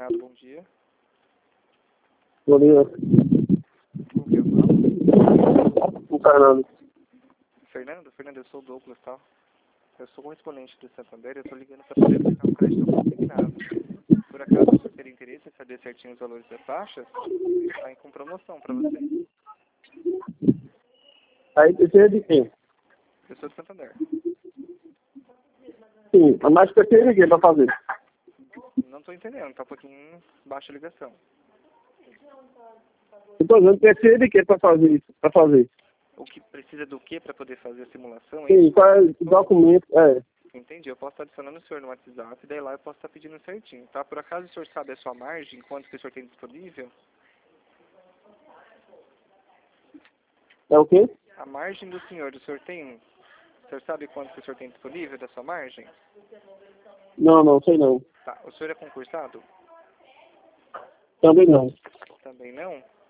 Iluminado, bom dia. Bom dia. Com quem eu falo? O Fernando. Fernando, eu sou o Douglas, tá? Eu sou um exponente do Santander e eu tô ligando para poder aplicar um crédito consignado. Por acaso você teria interesse em saber certinho os valores das taxas? Está com promoção para você. Aí precisa de quem? Eu sou do Santander. Sim, mas precisa de quem para fazer? Não tô entendendo, tá um pouquinho baixa a ligação. Eu tô dizendo, precisa de quem para fazer isso? Para fazer. O que precisa do que para poder fazer a simulação? Sim, qual é o documento? Entendi, eu posso estar adicionando o senhor no WhatsApp e daí lá eu posso estar pedindo certinho, tá? Por acaso o senhor sabe a sua margem, quanto que o senhor tem disponível? É o quê? A margem do senhor tem? O senhor sabe quanto que o senhor tem disponível da sua margem? Não, sei não. Tá, o senhor é concursado? Também não. Também não?